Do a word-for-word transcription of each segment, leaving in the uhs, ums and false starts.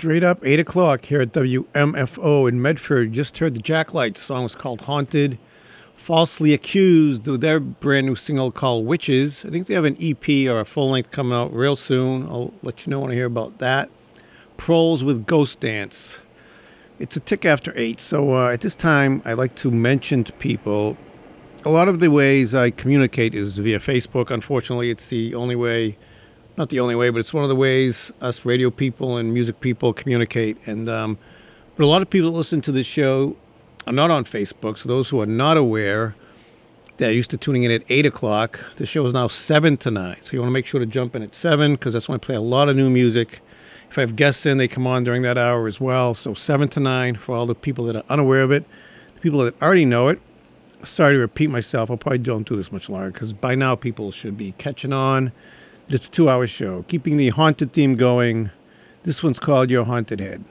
Straight up eight o'clock here at W M F O in Medford. You just heard the Jacklights. Song was called Haunted. Falsely Accused with their brand new single called Witches. I think they have an E P or a full length coming out real soon. I'll let you know when I hear about that. Proles with Ghost Dance. It's a tick after eight. So uh, at this time, I like to mention to people a lot of the ways I communicate is via Facebook. Unfortunately, it's the only way. Not the only way, but it's one of the ways us radio people and music people communicate. And um, but a lot of people that listen to this show are not on Facebook. So those who are not aware, they're used to tuning in at eight o'clock. The show is now seven to nine. So you want to make sure to jump in at seven because that's when I play a lot of new music. If I have guests in, they come on during that hour as well. So seven to nine for all the people that are unaware of it. The people that already know it, sorry to repeat myself. I'll probably don't do this much longer because by now people should be catching on. It's a two-hour show, keeping the haunted theme going. This one's called Your Haunted Head.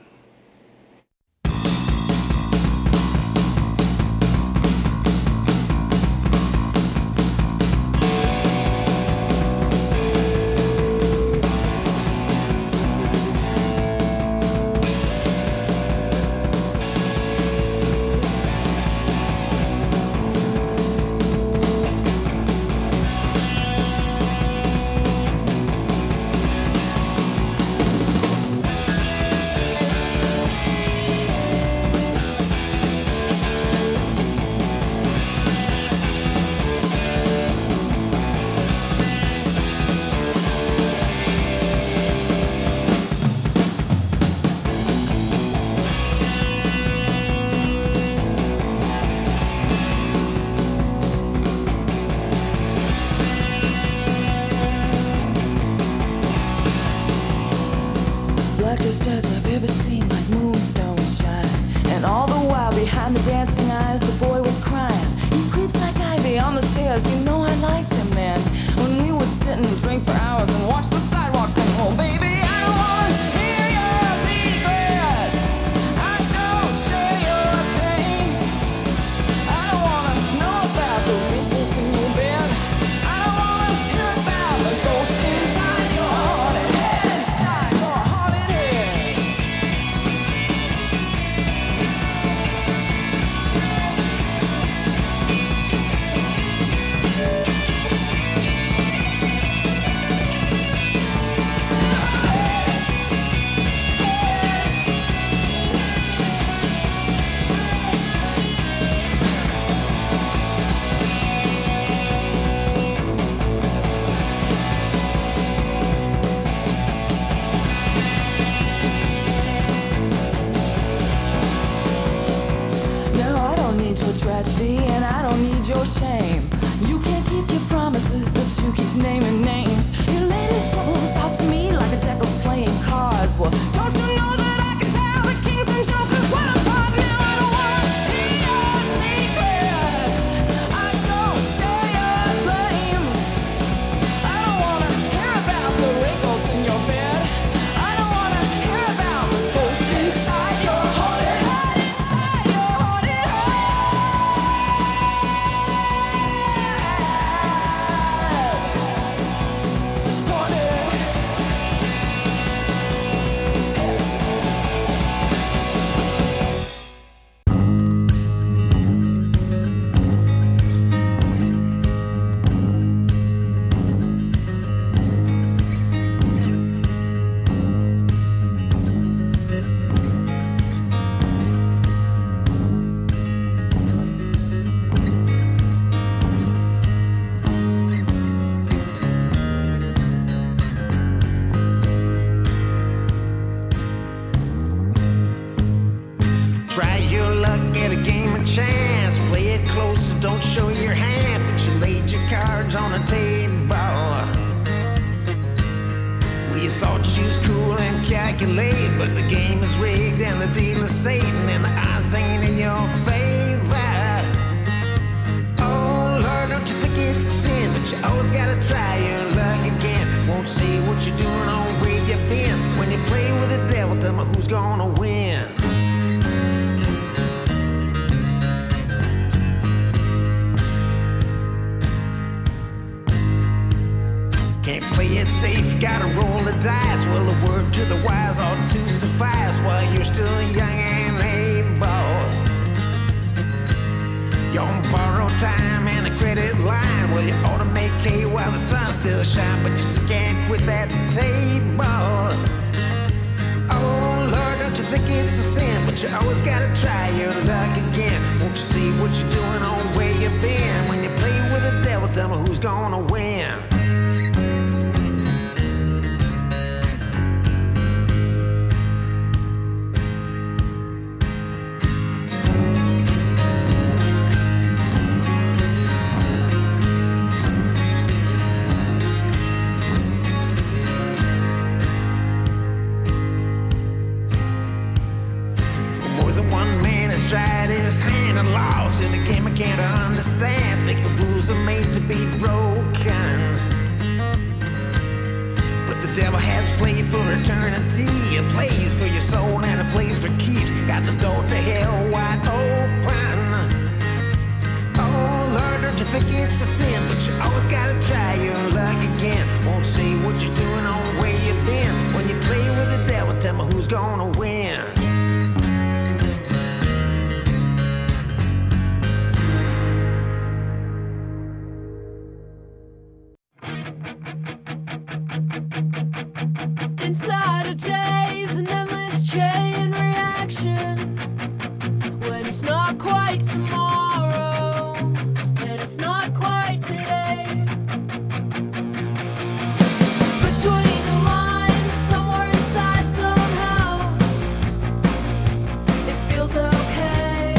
Can't play it safe, you gotta roll the dice. Well, the word to the wise ought to suffice. Well, you ought to make hay while the sun still shines, but you just can't quit that table. Oh Lord, don't you think it's a sin? But you always gotta try your luck again. Won't you see what you're doing on where you've been? When you play with the devil, tell me who's gonna win. Tried his hand and lost in a game I can't understand. Thinking rules are made to be broken, but the devil has played for eternity. It plays for your soul and it plays for keeps. Got the door to hell wide open. Oh Lord, don't you think it's a sin? But you always gotta try your luck again. Won't say what you're doing on where you've been. When you play with the devil, tell me who's gonna win. Inside a daze, an endless chain reaction. When it's not quite tomorrow, and it's not quite today. Between the lines, somewhere inside somehow, it feels okay.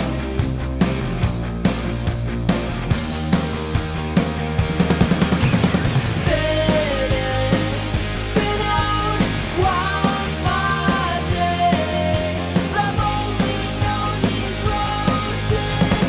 Spinning, spin out wild my days. I've only known these roads in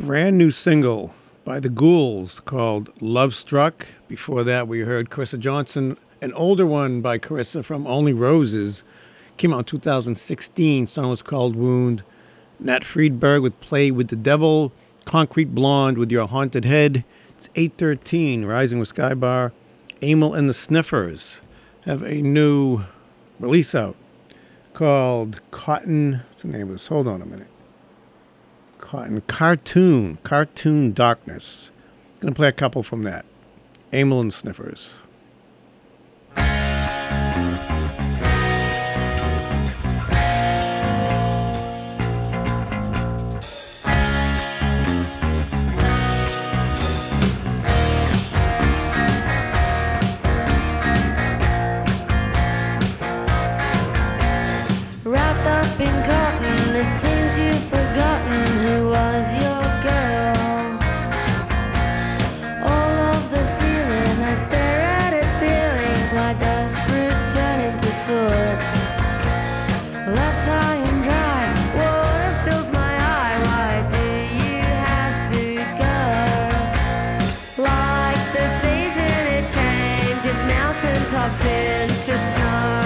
brand new single by the Ghouls called Love Struck. Before that, we heard Carissa Johnson, an older one by Carissa from Only Roses. Came out in two thousand sixteen. Song was called Wound. Nat Friedberg with Play with the Devil. Concrete Blonde with Your Haunted Head. It's eight thirteen, Rising with Skybar. Amyl and the Sniffers have a new release out called Cotton. What's the name of this? Hold on a minute. Cotton Cartoon. Cartoon Darkness. Gonna play a couple from that. Amyl and the Sniffers. Wrapped up in cotton, it seems you've forgotten who was your girl. All of the ceiling, I stare at it feeling. Why does fruit turn into swords? Left high and dry, water fills my eye. Why do you have to go? Like the season it changes, mountain tops into snow.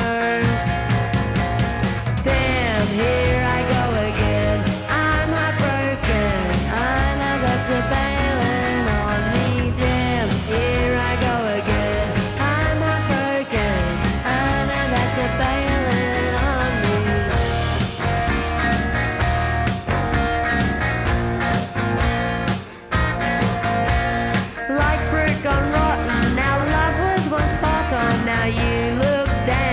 Here I go again, I'm heartbroken. I know that you're bailing on me, damn. Here I go again, I'm heartbroken. I know that you're bailing on me. Like fruit gone rotten, now love was once spot on. Now you look down.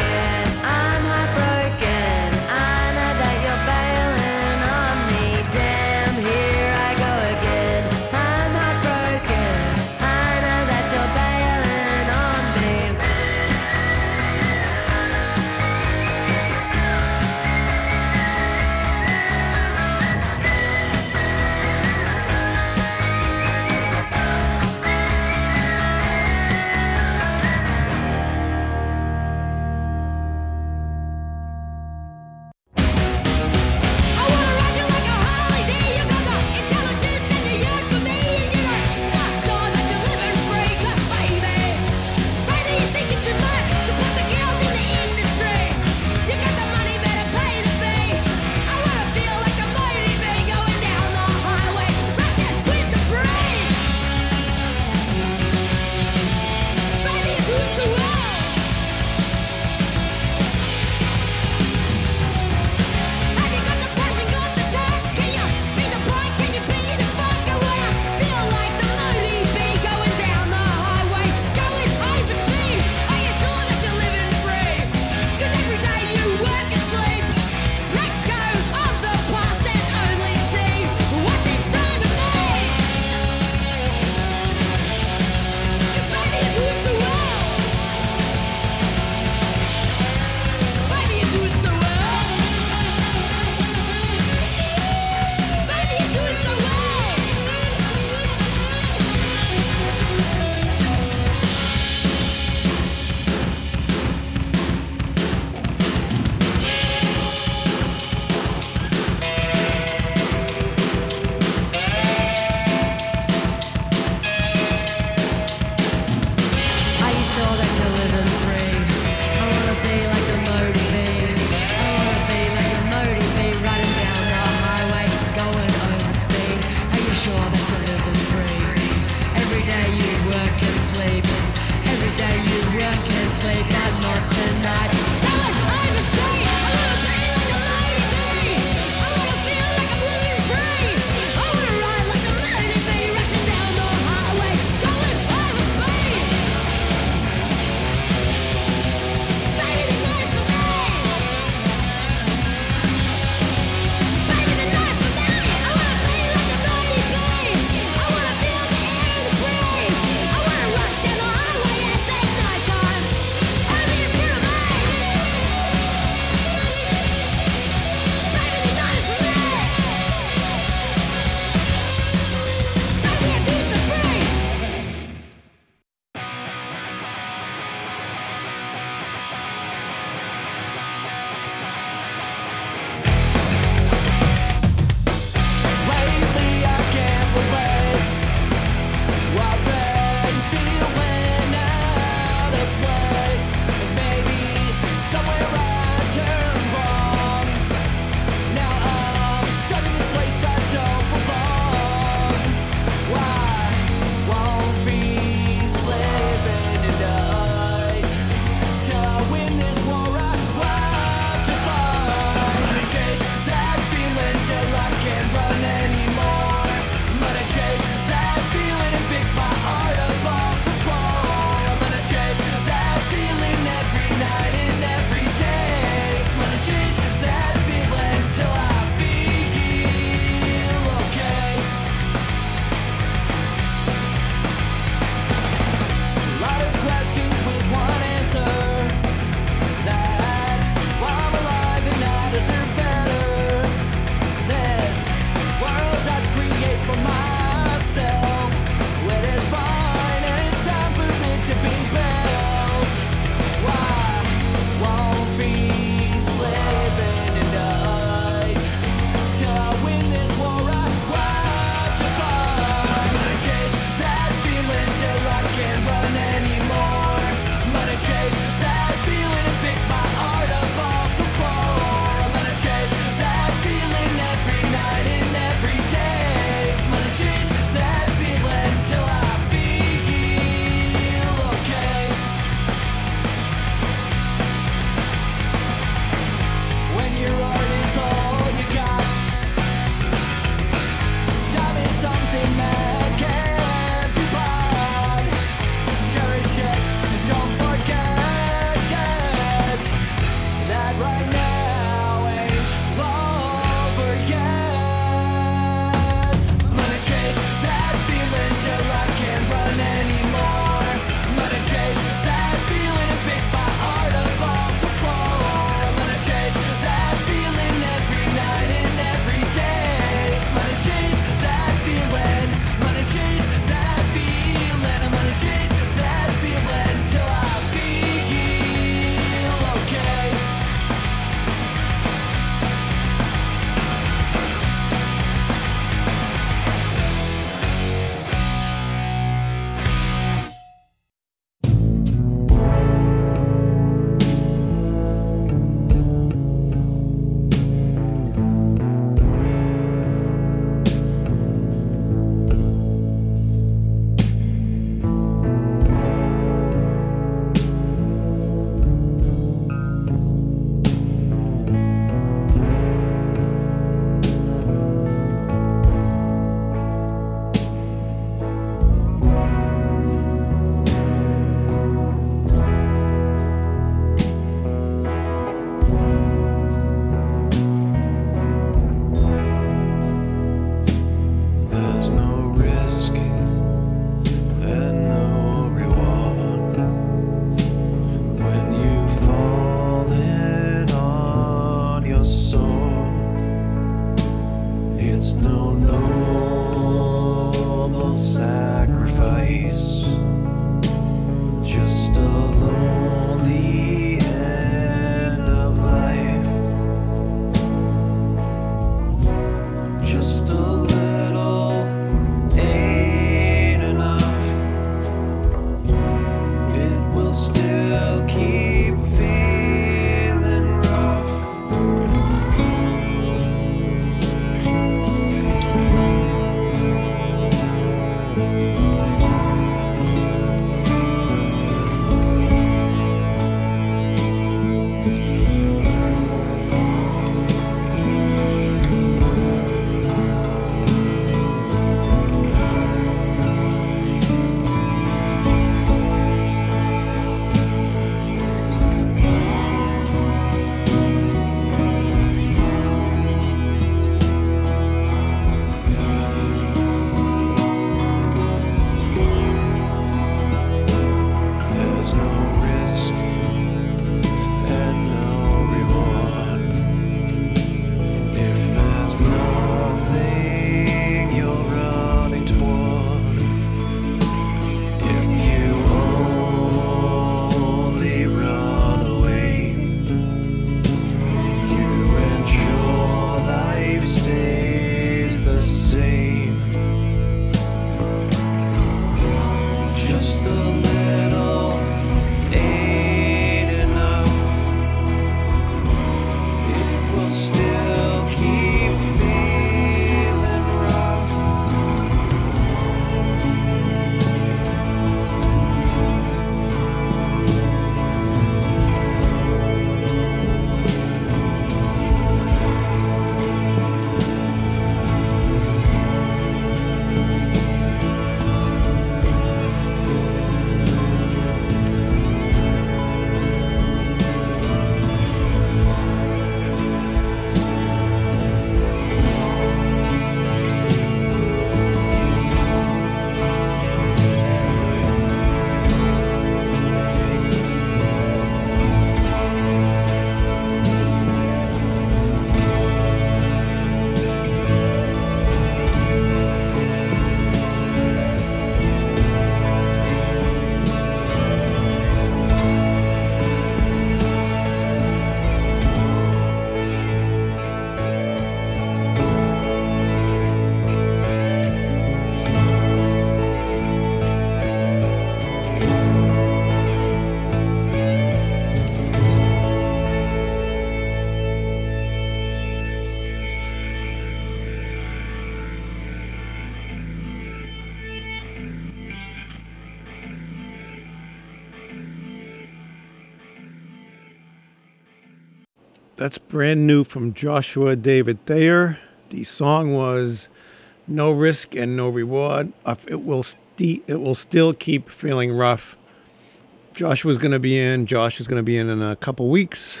That's brand new from Joshua David Thayer. The song was No Risk and No Reward. It will, st- it will still keep feeling rough. Joshua's going to be in. Josh is going to be in in a couple weeks.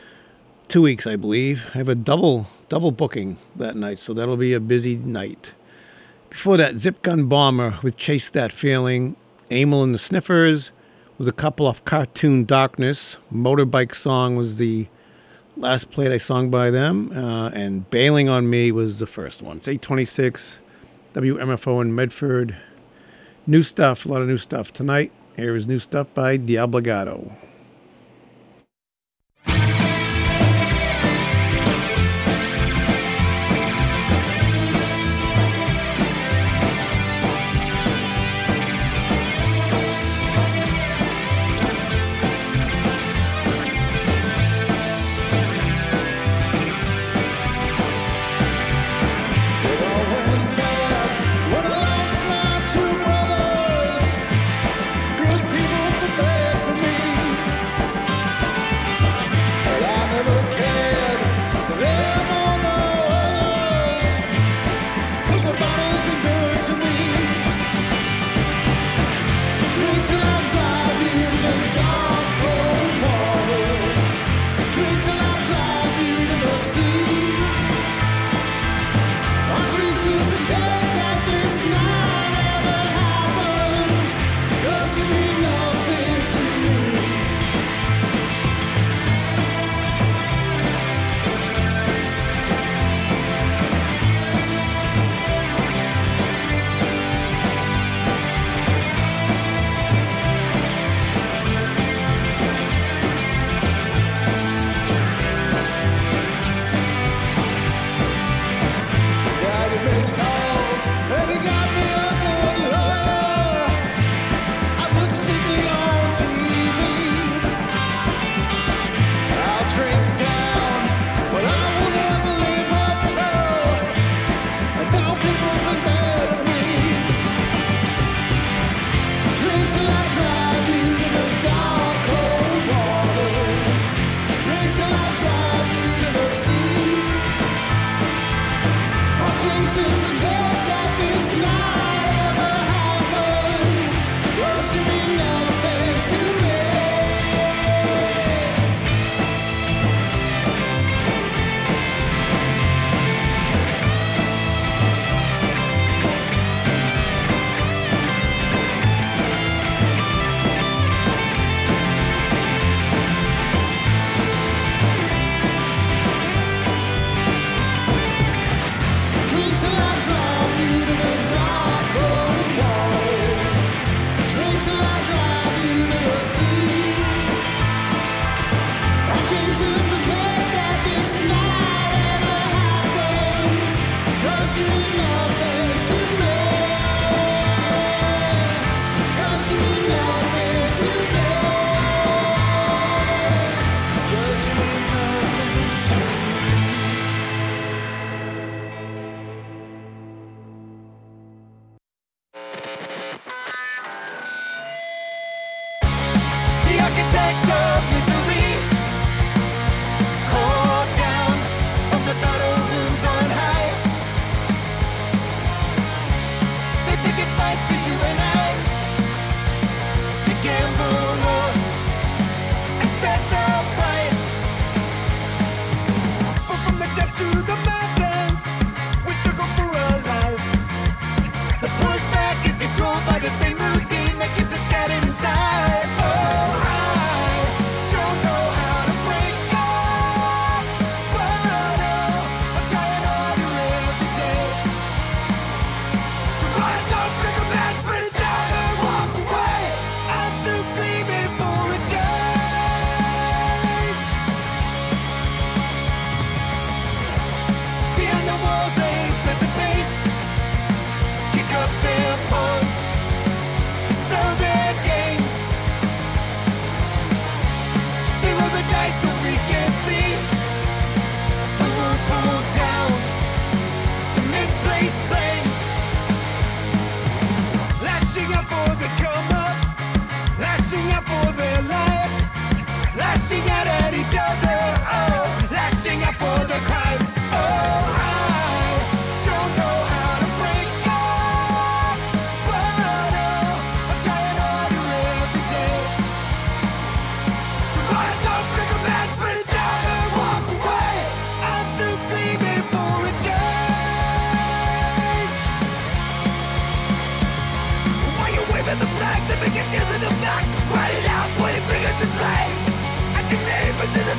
Two weeks, I believe. I have a double double booking that night, so that'll be a busy night. Before that, Zip Gun Bomber with Chase That Feeling. Amel and the Sniffers with a couple of Cartoon Darkness. Motorbike Song was the last played I sung by them. Uh, and Bailing on Me was the first one. It's eight twenty-six, W M F O in Medford. New stuff, a lot of new stuff tonight. Here is new stuff by Diablogato. Architects of misery,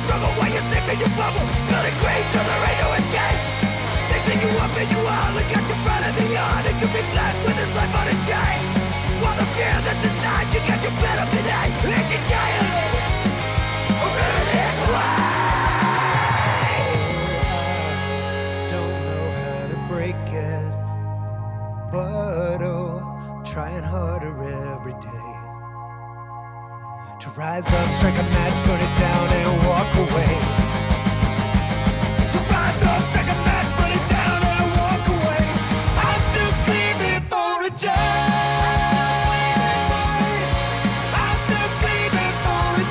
struggle while you're sick in your bubble, building green till there ain't no escape. They see you up and you all and got your brother the honor to be blessed with his life on a chain. While the fear that's inside you got your bed up today, and you giant. Oh, living this way. Don't know how to break it, but oh, trying harder every day. To rise up, strike a match, burn it down, and walk away. To rise up, strike a match, burn it down, and walk away. I'm still screaming for a change. I'm still screaming for a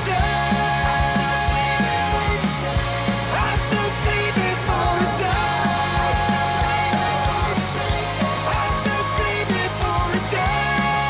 change. I'm still screaming for a change. I'm still screaming for a change.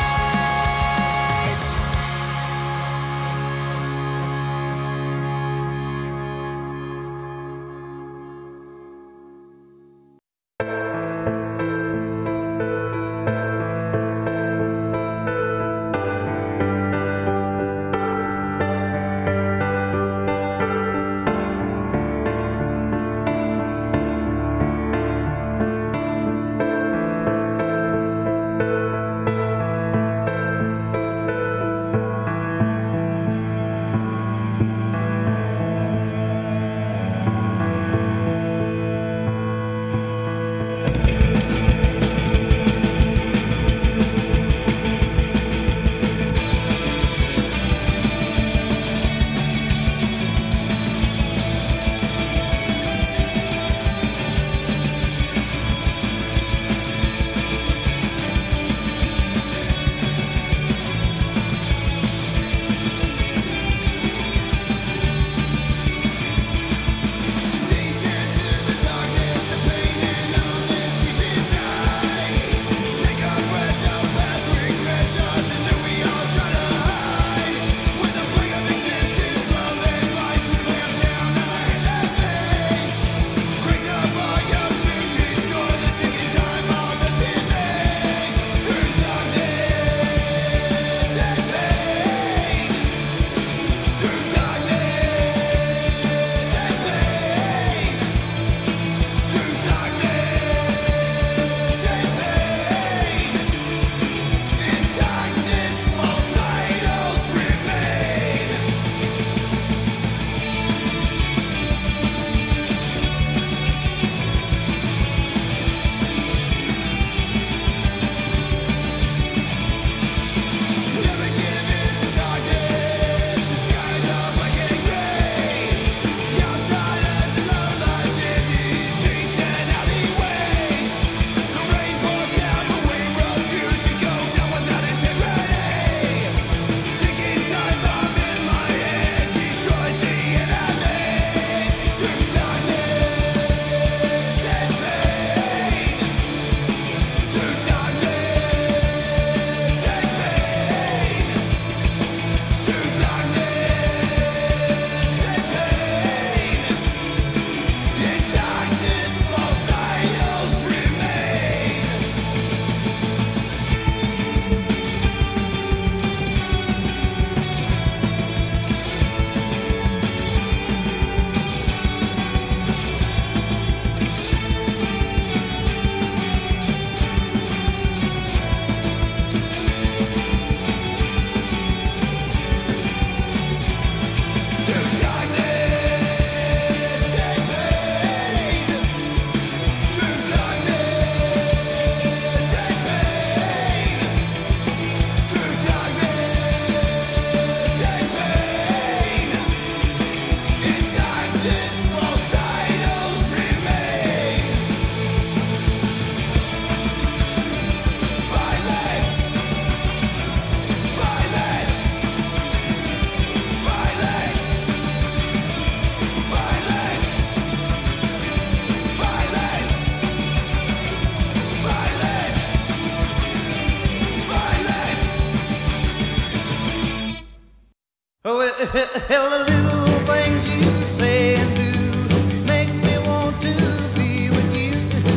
Hell, the little things you say and do make me want to be with you.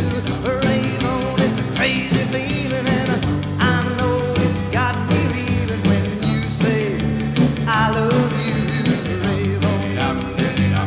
Rave on, it's a crazy feeling, and I know it's got me reeling when you say I love you. Rave on.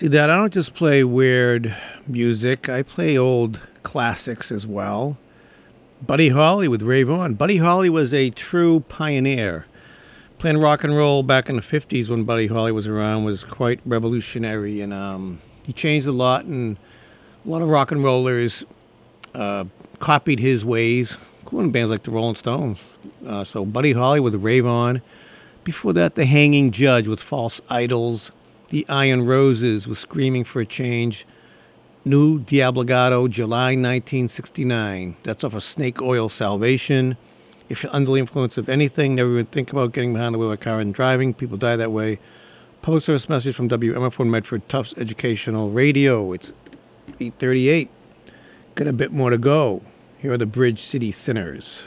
See that I don't just play weird music. I play old classics as well. Buddy Holly with Rave On. Buddy Holly was a true pioneer. Playing rock and roll back in the fifties when Buddy Holly was around was quite revolutionary, and um, he changed a lot, and a lot of rock and rollers uh, copied his ways, including bands like the Rolling Stones. Uh, so Buddy Holly with Rave On. Before that, The Hanging Judge with False Idols. The Iron Roses with Screaming for a Change. New Diablogato, July nineteen sixty-nine. That's off of Snake Oil Salvation. If you're under the influence of anything, never even think about getting behind the wheel of a car and driving. People die that way. Public service message from W M F one Medford, Tufts Educational Radio. It's eight thirty-eight. Got a bit more to go. Here are the Bridge City Sinners.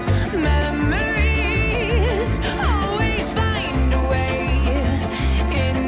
Memories always find a way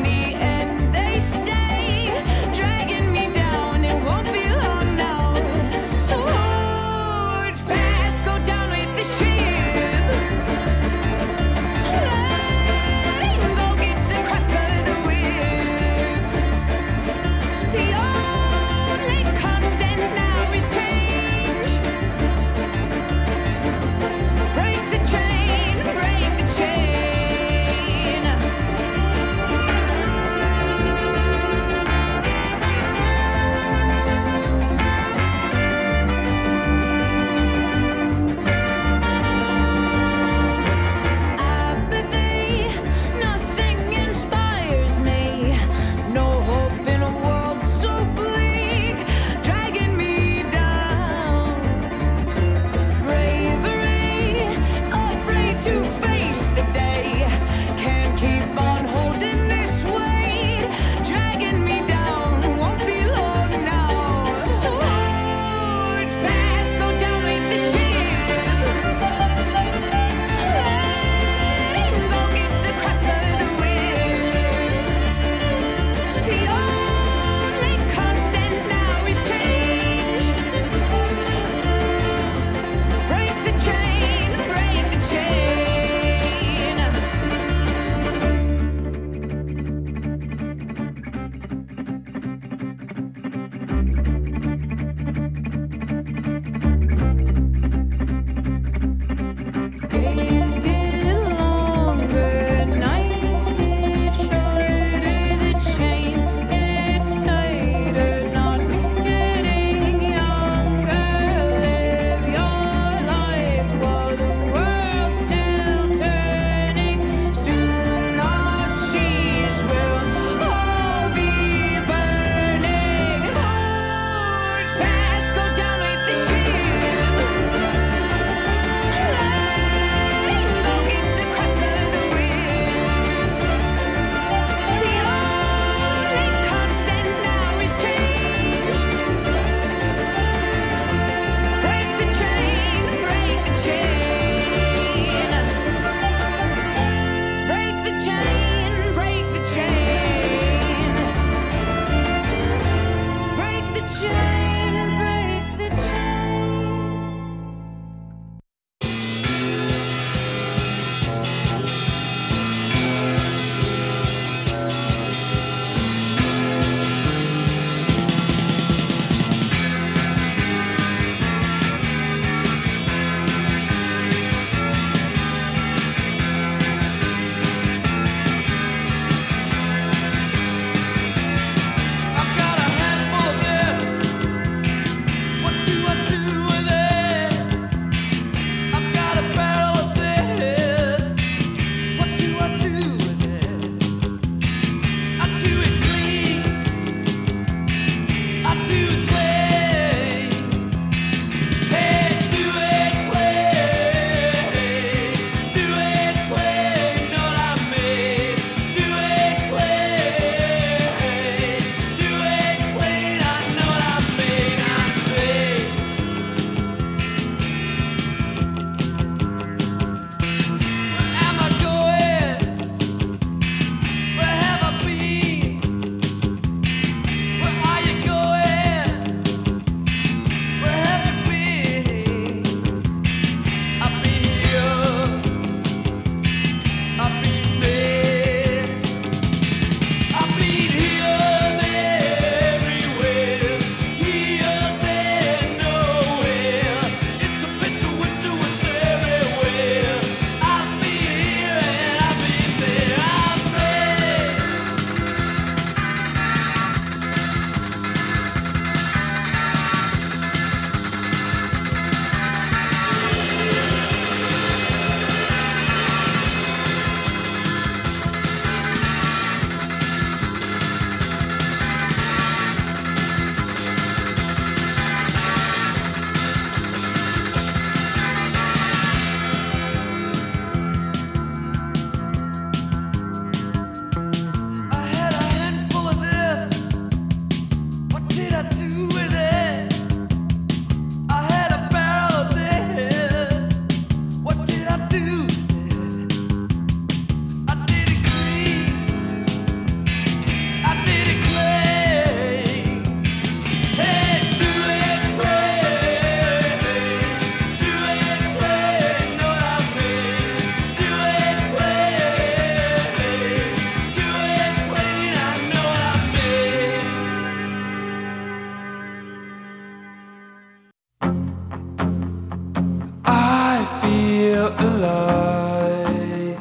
feel alive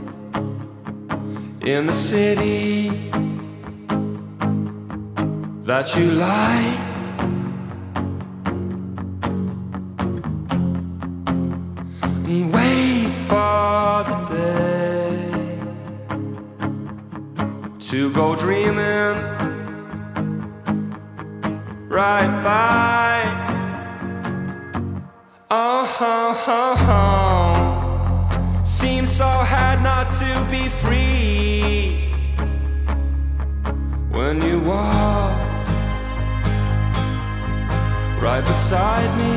in the city that you like. And wait for the day to go dreaming right by. Oh, oh, oh, oh. Seems so hard not to be free when you walk right beside me.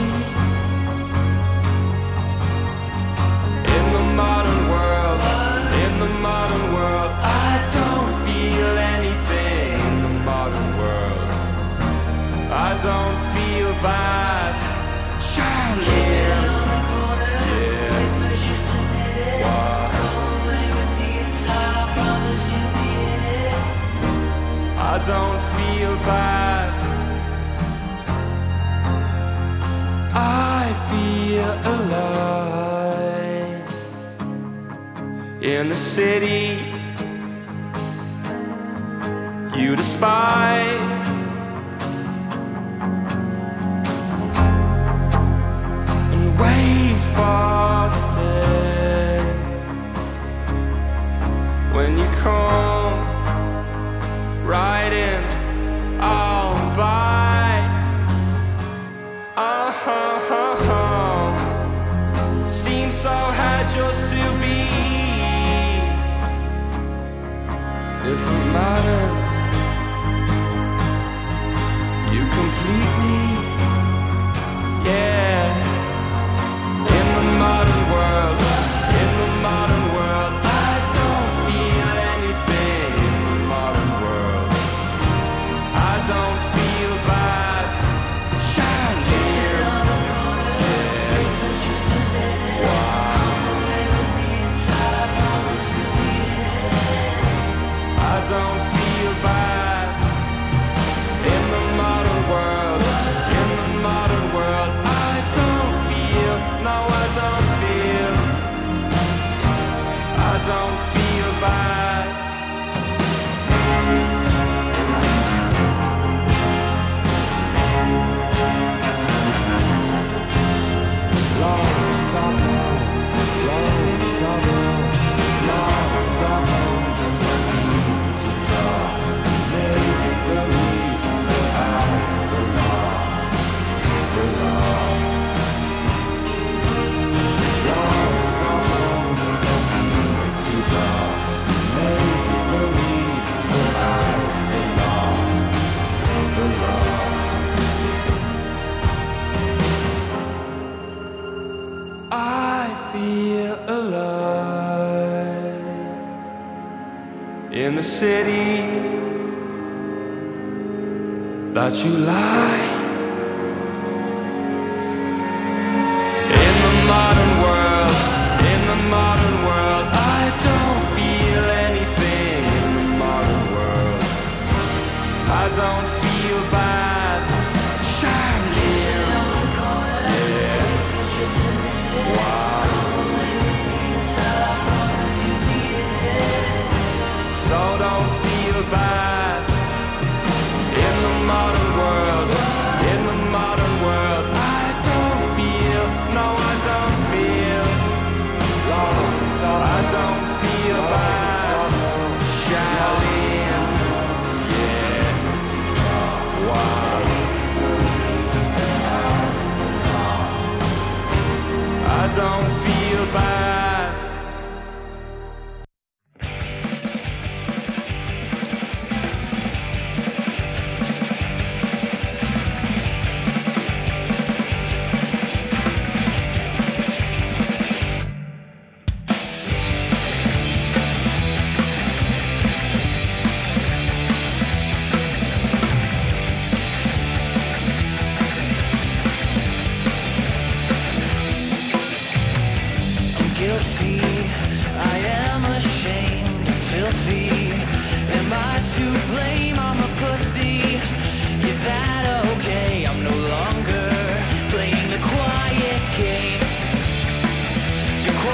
In the modern world, in the modern world, I don't feel anything. In the modern world, I don't feel bad. Charlie, yeah, yeah. Wait for just a minute. What? Come away with me inside. I promise you'll be in it. I don't feel bad. I feel alive in the city you despise. Wait for the day when you come riding on by. Oh, oh, oh, oh. Seems so hard just to be. If it matters, you complete me. Yeah. In the modern world, in the modern world, I don't feel anything. In the modern world, I don't feel bad. Charlie, yeah. I don't feel bad. In the modern world, in the modern world, I don't feel, no, I don't feel, I don't feel bad. As long as I know, as long as I know, as long as I know, there's no feeling to draw. Maybe the reason that I belong, belong. As long as I know, there's no feeling to draw. Maybe the reason that I belong, belong. I feel alive in the city that you like. In the modern world, in the modern world, I don't feel anything. In the modern world, I don't feel bad. Charlie, yeah. Wow. So don't feel bad. In the modern world, in the modern world, I don't feel, no, I don't feel, I don't feel bad. Charlene, yeah, wow. I don't feel bad. Guilty, I am ashamed, filthy. Am I to blame? I'm a pussy. Is that okay? I'm no longer playing the quiet game. You're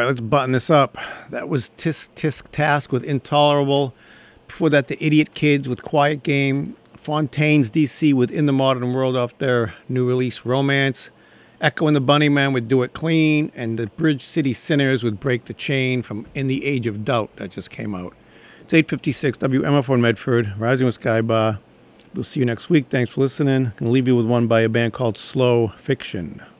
right, let's button this up. That was Tisk Tisk Task with Intolerable. Before that, the Idiot Kids with Quiet Game. Fontaine's D C with In the Modern World off their new release Romance. Echo and the Bunnymen with Do It Clean. And the Bridge City Sinners with Break the Chain from In the Age of Doubt that just came out. It's eight fifty-six W M F O in Medford, Rising with Sky Bar. We'll see you next week. Thanks for listening. I'm going to leave you with one by a band called Slow Fiction.